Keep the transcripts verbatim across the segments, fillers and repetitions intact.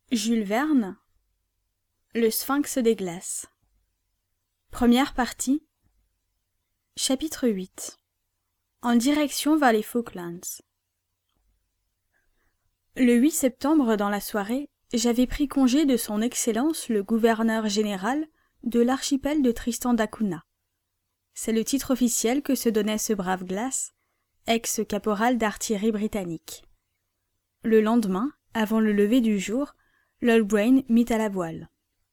Jules Verne, Le Sphinx des glaces. Première partie. Chapitre huit. En direction vers les Falklands. Le huit septembre dans la soirée, j'avais pris congé de son Excellence le gouverneur général de l'archipel de Tristan d'Acunha. C'est le titre officiel que se donnait ce brave Glace, ex-caporal d'artillerie britannique. Le lendemain, avant le lever du jour, l'Old Brain mit à la voile.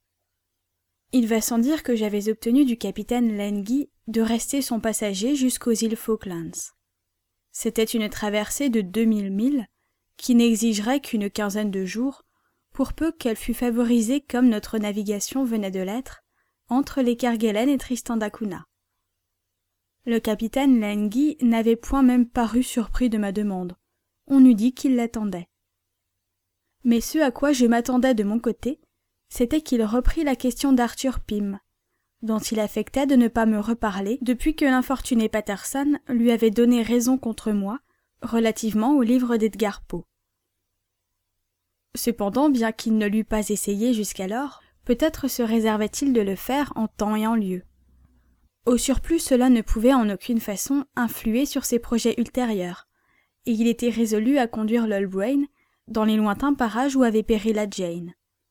Il va sans dire que j'avais obtenu du capitaine Lengy de rester son passager jusqu'aux îles Falklands. C'était une traversée de deux mille milles, qui n'exigerait qu'une quinzaine de jours, pour peu qu'elle fût favorisée comme notre navigation venait de l'être, entre les Kerguelen et Tristan d'Acunha. Le capitaine Lengy n'avait point même paru surpris de ma demande. On eût dit qu'il l'attendait. Mais ce à quoi je m'attendais de mon côté, c'était qu'il reprit la question d'Arthur Pym, dont il affectait de ne pas me reparler depuis que l'infortuné Patterson lui avait donné raison contre moi relativement au livre d'Edgar Poe. Cependant, bien qu'il ne l'eût pas essayé jusqu'alors, peut-être se réservait-il de le faire en temps et en lieu. Au surplus, cela ne pouvait en aucune façon influer sur ses projets ultérieurs, et il était résolu à conduire l'Old Brain dans les lointains parages où avait péri la Jane.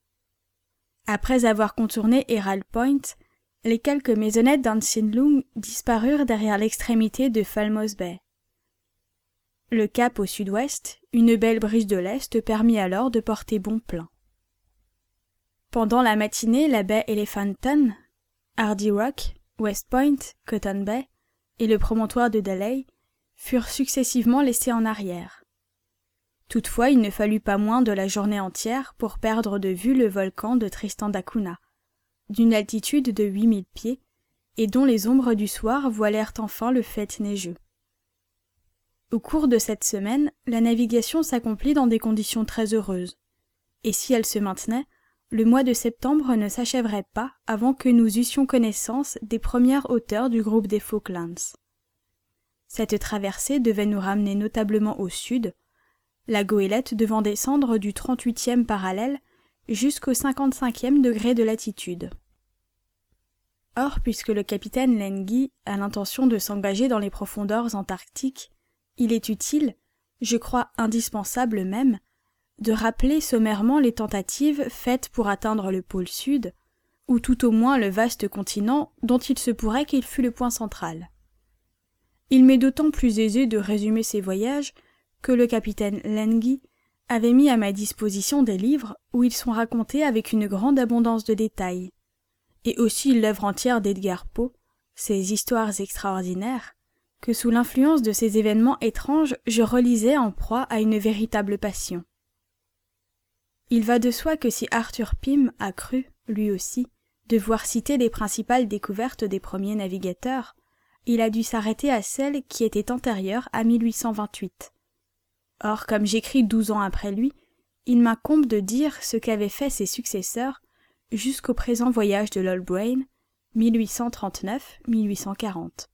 Après avoir contourné Herald Point, les quelques maisonnettes d'Ansinlung disparurent derrière l'extrémité de Falmouth Bay. Le cap au sud-ouest, une belle brise de l'est permit alors de porter bon plein. Pendant la matinée, la baie Elephanton, Hardy Rock, West Point, Cotton Bay et le promontoire de Daley furent successivement laissés en arrière. Toutefois, il ne fallut pas moins de la journée entière pour perdre de vue le volcan de Tristan d'Acunha, d'une altitude de huit mille pieds, et dont les ombres du soir voilèrent enfin le faîte neigeux. Au cours de cette semaine, la navigation s'accomplit dans des conditions très heureuses, et si elle se maintenait, le mois de septembre ne s'achèverait pas avant que nous eussions connaissance des premières hauteurs du groupe des Falklands. Cette traversée devait nous ramener notablement au sud, la goélette devant descendre du trente-huitième parallèle jusqu'au cinquante-cinquième degré de latitude. Or, puisque le capitaine Lengy a l'intention de s'engager dans les profondeurs antarctiques, il est utile, je crois indispensable même, de rappeler sommairement les tentatives faites pour atteindre le pôle sud, ou tout au moins le vaste continent dont il se pourrait qu'il fût le point central. Il m'est d'autant plus aisé de résumer ces voyages que le capitaine Lengy avait mis à ma disposition des livres où ils sont racontés avec une grande abondance de détails, et aussi l'œuvre entière d'Edgar Poe, ses histoires extraordinaires, que sous l'influence de ces événements étranges je relisais en proie à une véritable passion. Il va de soi que si Arthur Pym a cru, lui aussi, devoir citer les principales découvertes des premiers navigateurs, il a dû s'arrêter à celles qui étaient antérieures à mille huit cent vingt-huit. Or, comme j'écris douze ans après lui, il m'incombe de dire ce qu'avaient fait ses successeurs jusqu'au présent voyage de l'Old Brain, mille huit cent trente-neuf à mille huit cent quarante.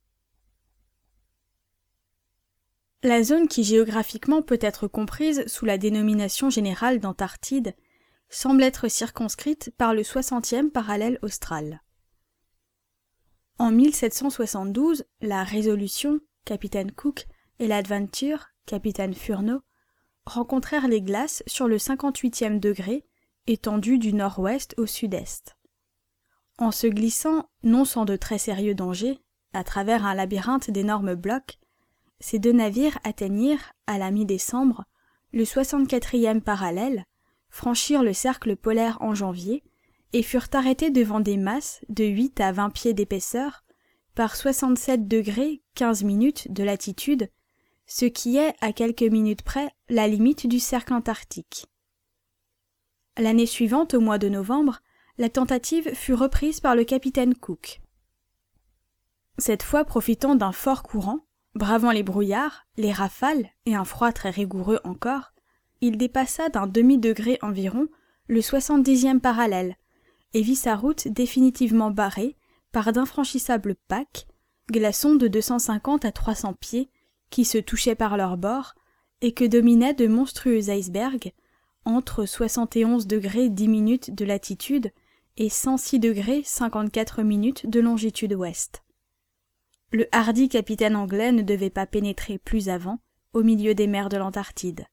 La zone qui géographiquement peut être comprise sous la dénomination générale d'Antarctide semble être circonscrite par le soixantième parallèle austral. En mille sept cent soixante-douze, la Résolution, capitaine Cook, et l'Adventure, capitaine Furneaux, rencontrèrent les glaces sur le cinquante-huitième degré, étendu du nord-ouest au sud-est. En se glissant, non sans de très sérieux dangers, à travers un labyrinthe d'énormes blocs, ces deux navires atteignirent, à la mi-décembre, le soixante-quatrième parallèle, franchirent le cercle polaire en janvier, et furent arrêtés devant des masses de huit à vingt pieds d'épaisseur, par soixante-sept degrés quinze minutes de latitude, ce qui est, à quelques minutes près, la limite du cercle antarctique. L'année suivante, au mois de novembre, la tentative fut reprise par le capitaine Cook. Cette fois, profitant d'un fort courant, bravant les brouillards, les rafales et un froid très rigoureux encore, il dépassa d'un demi-degré environ le soixante-dixième parallèle et vit sa route définitivement barrée par d'infranchissables packs, glaçons de deux cent cinquante à trois cents pieds, qui se touchaient par leurs bords et que dominaient de monstrueux icebergs, entre soixante et onze degrés dix minutes de latitude et cent six degrés cinquante-quatre minutes de longitude ouest. Le hardi capitaine anglais ne devait pas pénétrer plus avant au milieu des mers de l'Antarctique.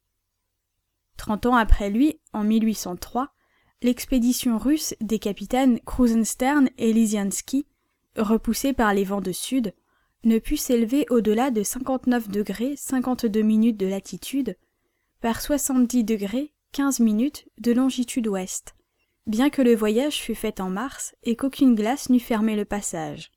Trente ans après lui, en mille huit cent trois, l'expédition russe des capitaines Krusenstern et Lisiansky, repoussée par les vents de sud, ne put s'élever au-delà de cinquante-neuf degrés cinquante-deux minutes de latitude par soixante-dix degrés quinze minutes de longitude ouest, bien que le voyage fût fait en mars et qu'aucune glace n'eût fermé le passage.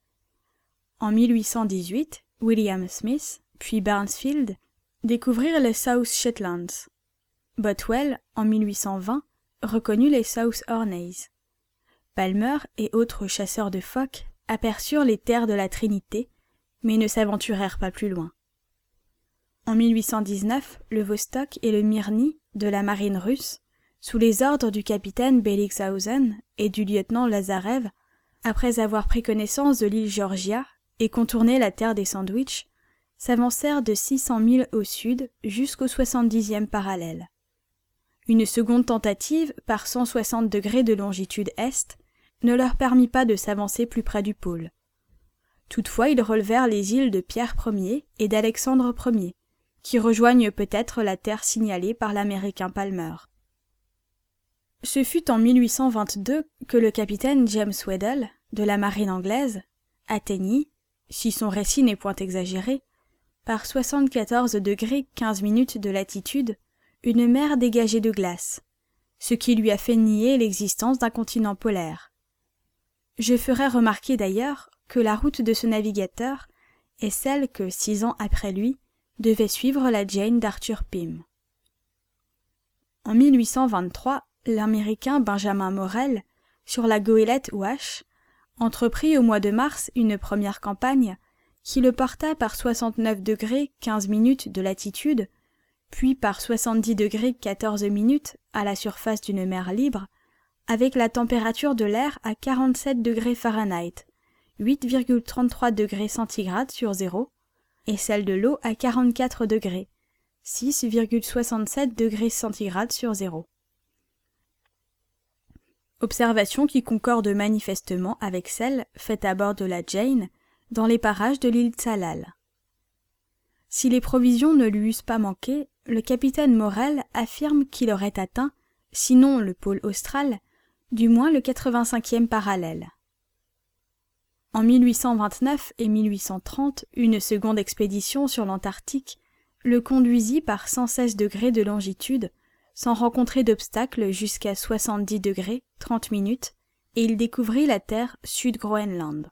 En mille huit cent dix-huit, William Smith, puis Barnesfield, découvrirent les South Shetlands. Botwell, en mille huit cent vingt, reconnut les South Orkneys. Palmer et autres chasseurs de phoques aperçurent les terres de la Trinité, mais ne s'aventurèrent pas plus loin. En mille huit cent dix-neuf, le Vostok et le Mirny de la marine russe, sous les ordres du capitaine Bellingshausen et du lieutenant Lazarev, après avoir pris connaissance de l'île Georgia et contourné la terre des Sandwich, s'avancèrent de six cents milles au sud jusqu'au soixante-dixième parallèle. Une seconde tentative, par cent soixante degrés de longitude est, ne leur permit pas de s'avancer plus près du pôle. Toutefois, ils relevèrent les îles de Pierre Ier et d'Alexandre Ier, qui rejoignent peut-être la terre signalée par l'Américain Palmer. Ce fut en mille huit cent vingt-deux que le capitaine James Weddell, de la marine anglaise, atteignit, si son récit n'est point exagéré, par soixante-quatorze degrés quinze minutes de latitude, une mer dégagée de glace, ce qui lui a fait nier l'existence d'un continent polaire. Je ferai remarquer d'ailleurs que la route de ce navigateur est celle que, six ans après lui, devait suivre la Jane d'Arthur Pym. En mille huit cent vingt-trois, l'Américain Benjamin Morel, sur la goélette Ouache, entreprit au mois de mars une première campagne qui le porta par soixante-neuf degrés quinze minutes de latitude, puis par soixante-dix degrés quatorze minutes à la surface d'une mer libre, avec la température de l'air à quarante-sept degrés Fahrenheit, huit virgule trente-trois degrés centigrades sur zéro, et celle de l'eau à quarante-quatre degrés, six virgule soixante-sept degrés centigrades sur zéro. Observation qui concorde manifestement avec celle faite à bord de la Jane dans les parages de l'île Tsalal. Si les provisions ne lui eussent pas manqué, le capitaine Morel affirme qu'il aurait atteint, sinon le pôle austral, du moins le quatre-vingt-cinquième parallèle. En mille huit cent vingt-neuf et mille huit cent trente, une seconde expédition sur l'Antarctique le conduisit par cent seize degrés de longitude, sans rencontrer d'obstacles jusqu'à soixante-dix degrés trente minutes, et il découvrit la terre Sud-Groenland.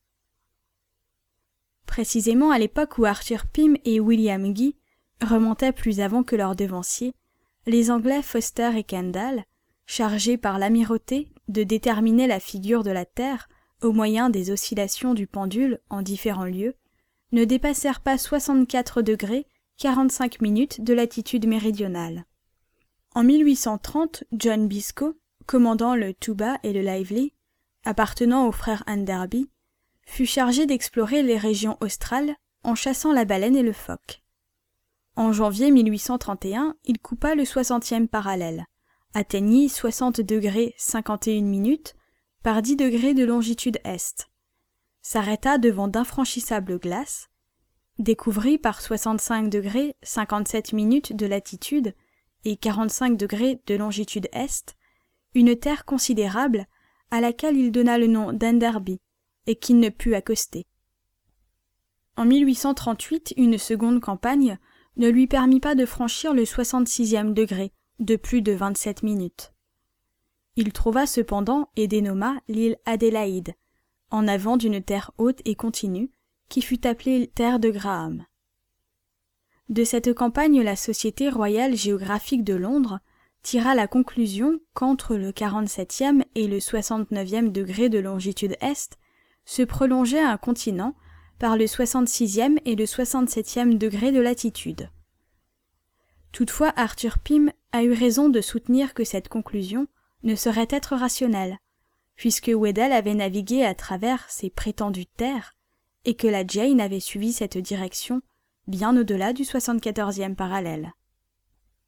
Précisément à l'époque où Arthur Pym et William Guy remontaient plus avant que leurs devanciers, les Anglais Foster et Kendall, chargés par l'amirauté de déterminer la figure de la Terre au moyen des oscillations du pendule en différents lieux, ne dépassèrent pas soixante-quatre degrés quarante-cinq minutes de latitude méridionale. En mille huit cent trente, John Biscoe, commandant le Tuba et le Lively, appartenant aux frères Anderby, fut chargé d'explorer les régions australes en chassant la baleine et le phoque. En janvier mille huit cent trente et un, il coupa le soixantième parallèle, atteignit soixante degrés cinquante et une minutes par dix degrés de longitude est, s'arrêta devant d'infranchissables glaces, découvrit par soixante-cinq degrés cinquante-sept minutes de latitude et quarante-cinq degrés de longitude est, une terre considérable à laquelle il donna le nom d'Enderby et qu'il ne put accoster. En mille huit cent trente-huit, une seconde campagne ne lui permit pas de franchir le soixante-sixième degré de plus de vingt-sept minutes. Il trouva cependant et dénomma l'île Adélaïde, en avant d'une terre haute et continue, qui fut appelée terre de Graham. De cette campagne, la Société royale géographique de Londres tira la conclusion qu'entre le quarante-septième et le soixante-neuvième degré de longitude est se prolongeait un continent par le soixante-sixième et le soixante-septième degré de latitude. Toutefois, Arthur Pym a eu raison de soutenir que cette conclusion ne saurait être rationnelle, puisque Weddell avait navigué à travers ces prétendues terres et que la Jane avait suivi cette direction bien au-delà du soixante-quatorzième parallèle.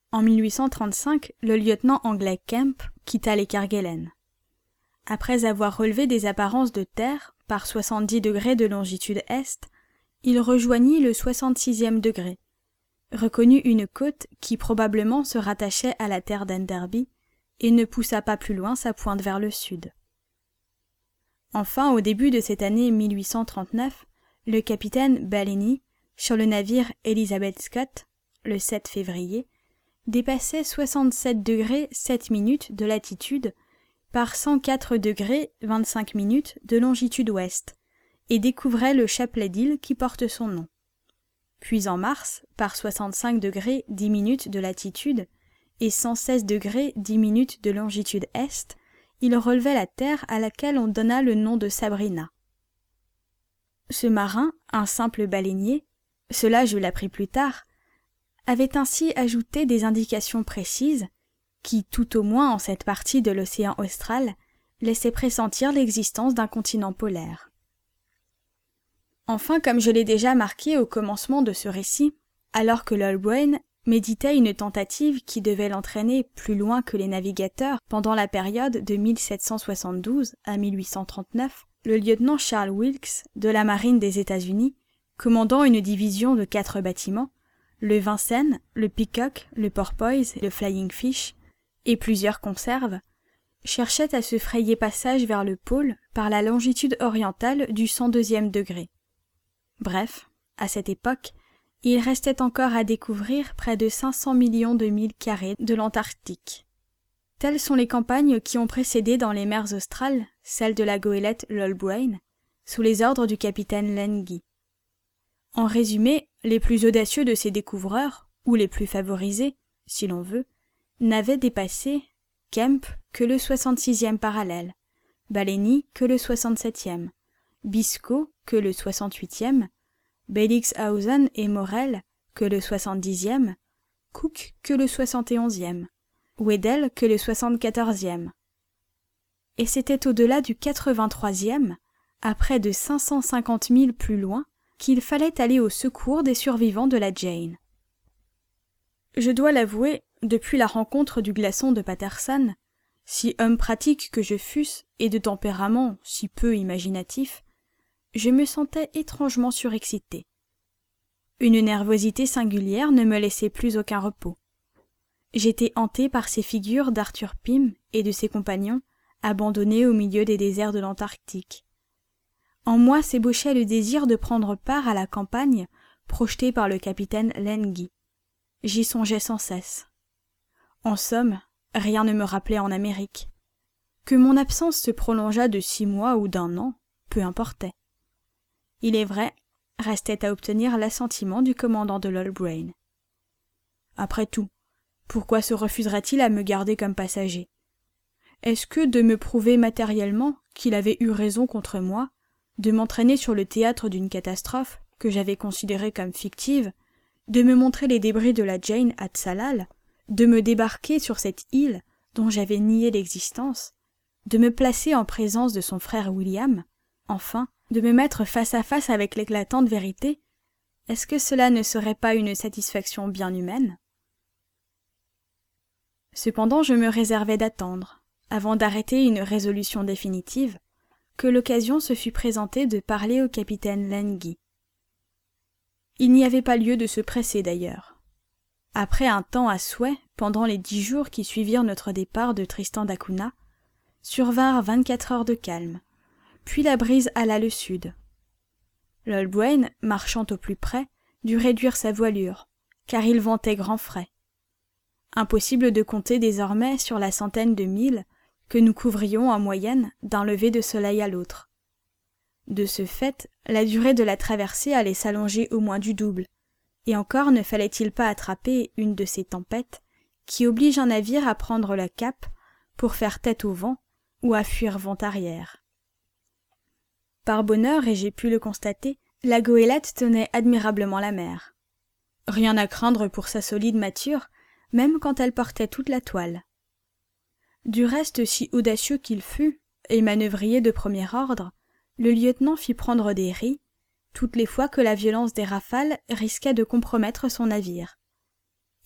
En mille huit cent trente-cinq, le lieutenant anglais Kemp quitta les Kerguelen. Après avoir relevé des apparences de terre par soixante-dix degrés de longitude est, il rejoignit le soixante-sixième degré, reconnut une côte qui probablement se rattachait à la terre d'Enderby et ne poussa pas plus loin sa pointe vers le sud. Enfin, au début de cette année mille huit cent trente-neuf, le capitaine Balleny, sur le navire Elizabeth Scott, le sept février, dépassait soixante-sept degrés sept minutes de latitude par cent quatre degrés vingt-cinq minutes de longitude ouest et découvrait le chapelet d'îles qui porte son nom. Puis en mars, par soixante-cinq degrés dix minutes de latitude et cent seize degrés dix minutes de longitude est, il relevait la terre à laquelle on donna le nom de Sabrina. Ce marin, un simple baleinier, cela je l'appris plus tard, avait ainsi ajouté des indications précises qui, tout au moins en cette partie de l'océan austral, laissaient pressentir l'existence d'un continent polaire. Enfin, comme je l'ai déjà marqué au commencement de ce récit, alors que Lolbwain méditait une tentative qui devait l'entraîner plus loin que les navigateurs pendant la période de mille sept cent soixante-douze à mille huit cent trente-neuf, le lieutenant Charles Wilkes de la marine des États-Unis, commandant une division de quatre bâtiments, le Vincennes, le Peacock, le Porpoise et le Flying Fish, et plusieurs conserves, cherchait à se frayer passage vers le pôle par la longitude orientale du cent deuxième degré. Bref, à cette époque, il restait encore à découvrir près de cinq cents millions de milles carrés de l'Antarctique. Telles sont les campagnes qui ont précédé dans les mers australes celle de la goélette Lolbwain, sous les ordres du capitaine Lengy. En résumé, les plus audacieux de ces découvreurs, ou les plus favorisés, si l'on veut, n'avaient dépassé Kemp que le soixante-sixième parallèle, Balleny que le soixante-septième, Biscoe que le soixante-huitième, Bellingshausen et Morel que le soixante-dixième, Cook que le soixante et onzième, Weddell que le soixante-quatorzième. Et c'était au-delà du quatre-vingt-troisième, à près de cinq cent cinquante milles plus loin, qu'il fallait aller au secours des survivants de la Jane. Je dois l'avouer, depuis la rencontre du glaçon de Patterson, si homme pratique que je fusse et de tempérament si peu imaginatif, je me sentais étrangement surexcité. Une nervosité singulière ne me laissait plus aucun repos. J'étais hanté par ces figures d'Arthur Pym et de ses compagnons, abandonnés au milieu des déserts de l'Antarctique. En moi s'ébauchait le désir de prendre part à la campagne projetée par le capitaine Lengy. J'y songeais sans cesse. En somme, rien ne me rappelait en Amérique. Que mon absence se prolongeât de six mois ou d'un an, peu importait. Il est vrai, restait à obtenir l'assentiment du commandant de Lolbwain. Après tout, pourquoi se refuserait-il à me garder comme passager? Est-ce que de me prouver matériellement qu'il avait eu raison contre moi, de m'entraîner sur le théâtre d'une catastrophe que j'avais considérée comme fictive, de me montrer les débris de la Jane à Tsalal, de me débarquer sur cette île dont j'avais nié l'existence, de me placer en présence de son frère William, enfin, de me mettre face à face avec l'éclatante vérité, est-ce que cela ne serait pas une satisfaction bien humaine? Cependant, je me réservais d'attendre, avant d'arrêter une résolution définitive, que l'occasion se fût présentée de parler au capitaine Lengy. Il n'y avait pas lieu de se presser d'ailleurs. Après un temps à souhait, pendant les dix jours qui suivirent notre départ de Tristan d'Acunha, survinrent vingt-quatre heures de calme, puis la brise alla le sud. Lolbwain, marchant au plus près, dut réduire sa voilure, car il ventait grand frais. Impossible de compter désormais sur la centaine de milles que nous couvrions en moyenne d'un lever de soleil à l'autre. De ce fait, la durée de la traversée allait s'allonger au moins du double, et encore ne fallait-il pas attraper une de ces tempêtes qui obligent un navire à prendre le cap pour faire tête au vent ou à fuir vent arrière. Par bonheur, et j'ai pu le constater, la goélette tenait admirablement la mer. Rien à craindre pour sa solide mâture, même quand elle portait toute la toile. Du reste, si audacieux qu'il fût, et manœuvrier de premier ordre, le lieutenant fit prendre des ris, toutes les fois que la violence des rafales risquait de compromettre son navire.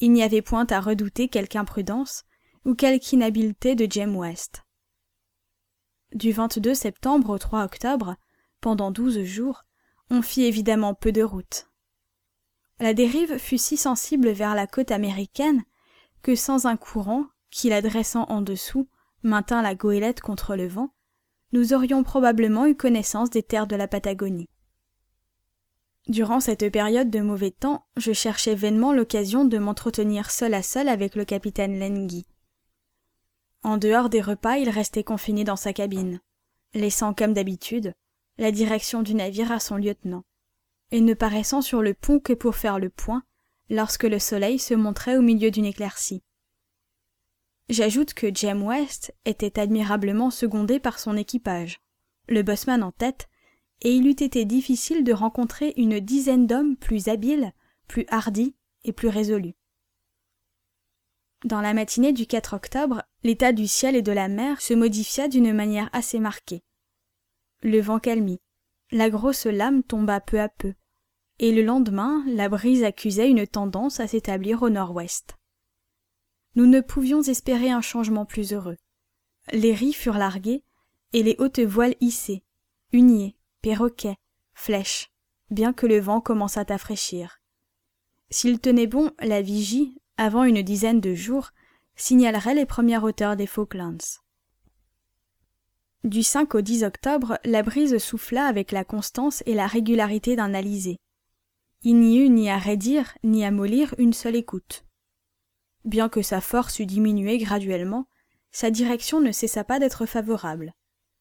il n'y avait point à redouter quelque imprudence ou quelque inhabileté de James West. Du vingt-deux septembre au trois octobre, pendant douze jours, on fit évidemment peu de route. La dérive fut si sensible vers la côte américaine que sans un courant, qui la dressant en dessous, maintint la goélette contre le vent, nous aurions probablement eu connaissance des terres de la Patagonie. Durant cette période de mauvais temps, je cherchais vainement l'occasion de m'entretenir seul à seul avec le capitaine Lengy. En dehors des repas, il restait confiné dans sa cabine, laissant comme d'habitude la direction du navire à son lieutenant, et ne paraissant sur le pont que pour faire le point lorsque le soleil se montrait au milieu d'une éclaircie. J'ajoute que James West était admirablement secondé par son équipage, le bosseman en tête, et il eût été difficile de rencontrer une dizaine d'hommes plus habiles, plus hardis et plus résolus. Dans la matinée du quatre octobre, l'état du ciel et de la mer se modifia d'une manière assez marquée. Le vent calmit, la grosse lame tomba peu à peu, et le lendemain, la brise accusait une tendance à s'établir au nord-ouest. Nous ne pouvions espérer un changement plus heureux. Les ris furent largués, et les hautes voiles hissées, huniers, perroquets, flèches, bien que le vent commençât à fraîchir. S'il tenait bon, la vigie, avant une dizaine de jours, signalerait les premières hauteurs des Falklands. Du cinq au dix octobre, la brise souffla avec la constance et la régularité d'un alizé. Il n'y eut ni à raidir, ni à mollir une seule écoute. Bien que sa force eût diminué graduellement, sa direction ne cessa pas d'être favorable.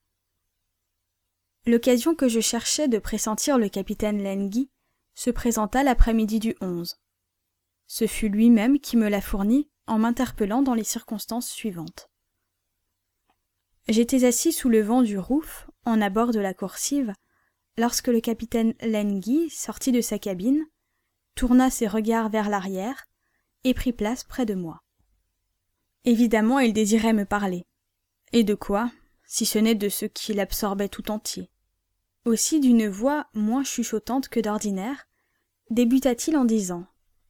L'occasion que je cherchais de pressentir le capitaine Lengy se présenta l'après-midi du onze. Ce fut lui-même qui me la fournit en m'interpellant dans les circonstances suivantes. J'étais assis sous le vent du Rouf, en abord de la coursive, lorsque le capitaine Lengy sortit de sa cabine, tourna ses regards vers l'arrière et prit place près de moi. Évidemment, il désirait me parler. Et de quoi, si ce n'est de ce qui l'absorbait tout entier. Aussi, d'une voix moins chuchotante que d'ordinaire, débuta-t-il en disant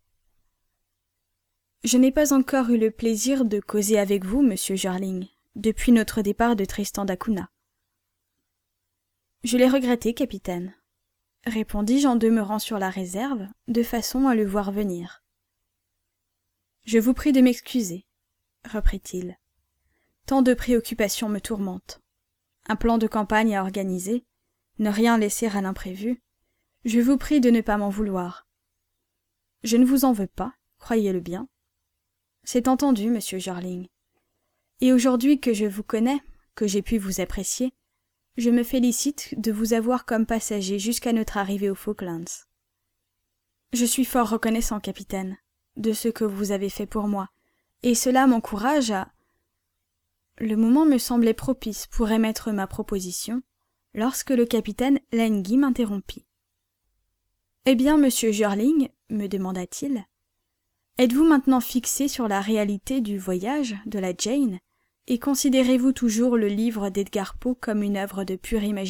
« Je n'ai pas encore eu le plaisir de causer avec vous, monsieur Jeorling, depuis notre départ de Tristan d'Acunha. »« Je l'ai regretté, capitaine, » répondis-je en demeurant sur la réserve, de façon à le voir venir. « Je vous prie de m'excuser, » reprit-il. « Tant de préoccupations me tourmentent. Un plan de campagne à organiser, ne rien laisser à l'imprévu. Je vous prie de ne pas m'en vouloir. Je ne vous en veux pas, croyez-le bien. C'est entendu, monsieur Jeorling. Et aujourd'hui que je vous connais, que j'ai pu vous apprécier, je me félicite de vous avoir comme passager jusqu'à notre arrivée aux Falklands. Je suis fort reconnaissant, capitaine, de ce que vous avez fait pour moi, et cela m'encourage à... Le moment me semblait propice pour émettre ma proposition, lorsque le capitaine Lengy m'interrompit. « Eh bien, monsieur Jeorling, me demanda-t-il, êtes-vous maintenant fixé sur la réalité du voyage de la Jane, et considérez-vous toujours le livre d'Edgar Poe comme une œuvre de pure imagination ? »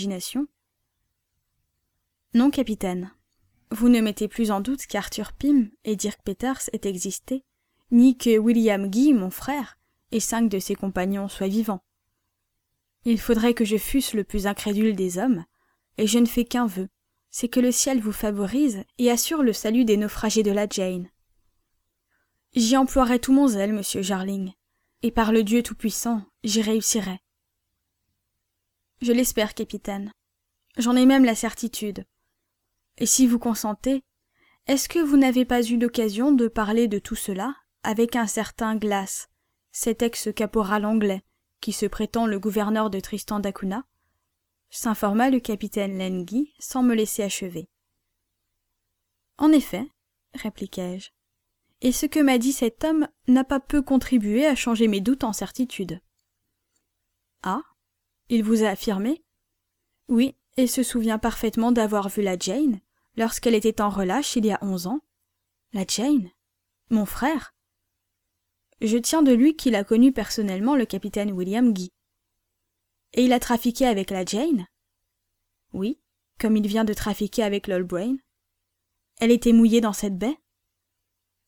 « Non, capitaine. Vous ne mettez plus en doute qu'Arthur Pym et Dirk Peters aient existé, ni que William Guy, mon frère, et cinq de ses compagnons soient vivants. Il faudrait que je fusse le plus incrédule des hommes, et je ne fais qu'un vœu, c'est que le ciel vous favorise et assure le salut des naufragés de la Jane. J'y emploierai tout mon zèle, monsieur Jeorling, et par le Dieu Tout-Puissant, j'y réussirai. Je l'espère, capitaine. J'en ai même la certitude. Et si vous consentez, est-ce que vous n'avez pas eu l'occasion de parler de tout cela avec un certain Glass, cet ex-caporal anglais, qui se prétend le gouverneur de Tristan d'Acunha ? S'informa le capitaine Lengy sans me laisser achever. En effet, répliquai-je, et ce que m'a dit cet homme n'a pas peu contribué à changer mes doutes en certitude. Ah, il vous a affirmé ? Oui, et se souvient parfaitement d'avoir vu la Jane, lorsqu'elle était en relâche il y a onze ans. La Jane ? Mon frère ? Je tiens de lui qu'il a connu personnellement le capitaine William Guy. Et il a trafiqué avec la Jane ? Oui, comme il vient de trafiquer avec l'Old Brain. Elle était mouillée dans cette baie ?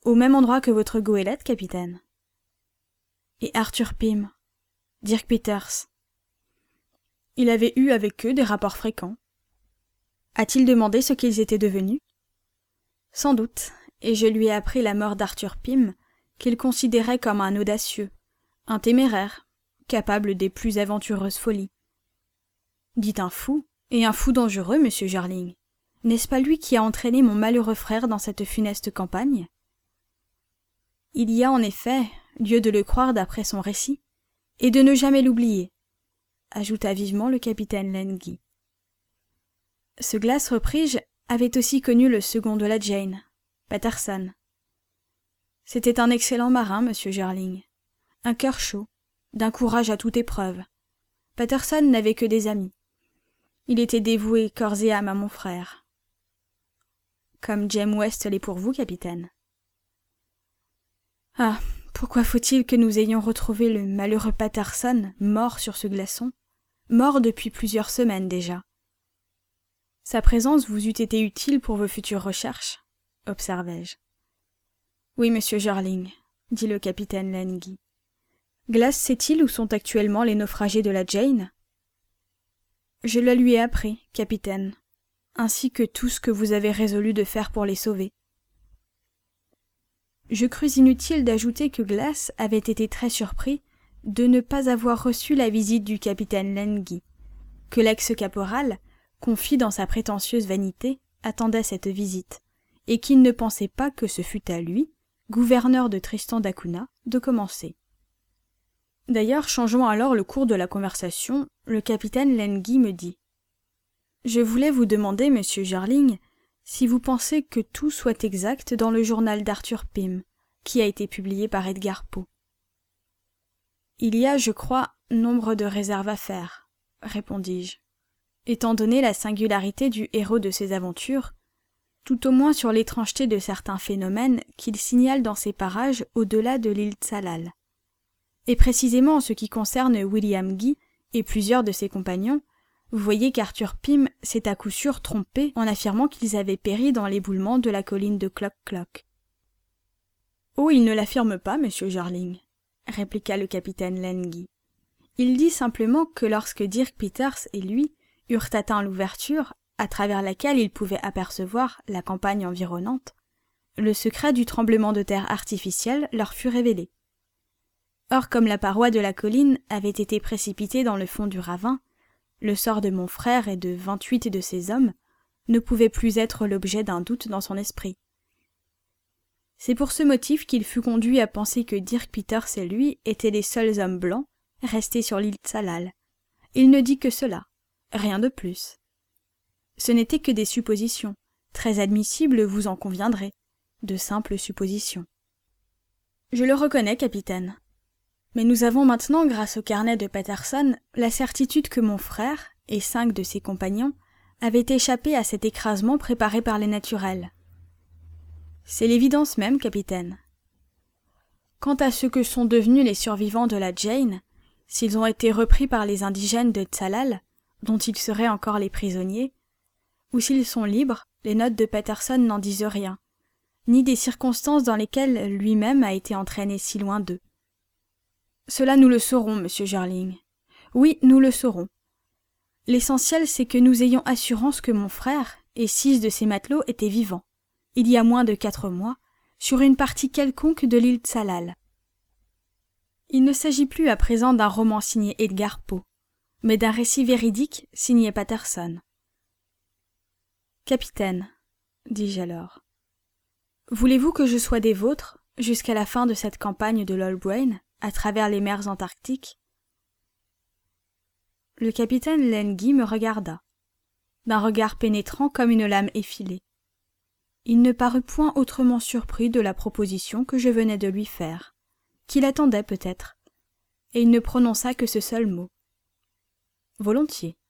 Au même endroit que votre goélette, capitaine. Et Arthur Pym, Dirk Peters. Il avait eu avec eux des rapports fréquents. A-t-il demandé ce qu'ils étaient devenus? Sans doute, et je lui ai appris la mort d'Arthur Pym, qu'il considérait comme un audacieux, un téméraire, capable des plus aventureuses folies. Dites un fou, et un fou dangereux, monsieur Jarling. N'est-ce pas lui qui a entraîné mon malheureux frère dans cette funeste campagne? Il y a en effet lieu de le croire d'après son récit, et de ne jamais l'oublier, ajouta vivement le capitaine Lengy. Ce Glass, repris-je, avait aussi connu le second de la Jane, Patterson. C'était un excellent marin, monsieur Jarling, un cœur chaud, d'un courage à toute épreuve. Patterson n'avait que des amis. Il était dévoué corps et âme à mon frère. Comme James West l'est pour vous, capitaine. Ah, pourquoi faut-il que nous ayons retrouvé le malheureux Patterson mort sur ce glaçon, mort depuis plusieurs semaines déjà? Sa présence vous eût été utile pour vos futures recherches, observai-je. Oui, monsieur Jarling, dit le capitaine Lengy. Glass sait-il où sont actuellement les naufragés de la Jane? Je le lui ai appris, capitaine, ainsi que tout ce que vous avez résolu de faire pour les sauver. Je crus inutile d'ajouter que Glass avait été très surpris de ne pas avoir reçu la visite du capitaine Lengy, que l'ex-caporal, confit dans sa prétentieuse vanité, attendait cette visite, et qu'il ne pensait pas que ce fût à lui, gouverneur de Tristan d'Acunha, de commencer. D'ailleurs, changeant alors le cours de la conversation, le capitaine Lengy me dit « Je voulais vous demander, monsieur Jarling, si vous pensez que tout soit exact dans le journal d'Arthur Pym, qui a été publié par Edgar Poe. »« Il y a, je crois, nombre de réserves à faire, » répondis-je, étant donné la singularité du héros de ces aventures, tout au moins sur l'étrangeté de certains phénomènes qu'il signale dans ces parages au-delà de l'île Tsalal. Et précisément en ce qui concerne William Guy et plusieurs de ses compagnons, vous voyez qu'Arthur Pym s'est à coup sûr trompé en affirmant qu'ils avaient péri dans l'éboulement de la colline de Cloc-Cloc. « Oh, il ne l'affirme pas, monsieur Jarling, » répliqua le capitaine Lengy. « Il dit simplement que lorsque Dirk Peters et lui eurent atteint l'ouverture, à travers laquelle ils pouvaient apercevoir la campagne environnante, le secret du tremblement de terre artificiel leur fut révélé. Or, comme la paroi de la colline avait été précipitée dans le fond du ravin, le sort de mon frère et de vingt-huit de ses hommes ne pouvait plus être l'objet d'un doute dans son esprit. C'est pour ce motif qu'il fut conduit à penser que Dirk Peters et lui étaient les seuls hommes blancs restés sur l'île Tsalal. Il ne dit que cela, rien de plus. Ce n'étaient que des suppositions, très admissibles, vous en conviendrez, de simples suppositions. Je le reconnais, capitaine. Mais nous avons maintenant, grâce au carnet de Patterson, la certitude que mon frère et cinq de ses compagnons avaient échappé à cet écrasement préparé par les naturels. C'est l'évidence même, capitaine. Quant à ceux que sont devenus les survivants de la Jane, s'ils ont été repris par les indigènes de Tsalal, dont ils seraient encore les prisonniers, ou s'ils sont libres, les notes de Patterson n'en disent rien, ni des circonstances dans lesquelles lui-même a été entraîné si loin d'eux. Cela nous le saurons, monsieur Jarling. Oui, nous le saurons. L'essentiel, c'est que nous ayons assurance que mon frère et six de ses matelots étaient vivants, il y a moins de quatre mois, sur une partie quelconque de l'île Tsalal. Il ne s'agit plus à présent d'un roman signé Edgar Poe, mais d'un récit véridique signé Patterson. Capitaine, dis-je alors, voulez-vous que je sois des vôtres jusqu'à la fin de cette campagne de l'Olbrain, à travers les mers antarctiques? Le capitaine Lengy me regarda, d'un regard pénétrant comme une lame effilée. Il ne parut point autrement surpris de la proposition que je venais de lui faire, qu'il attendait peut-être, et il ne prononça que ce seul mot. Volontiers.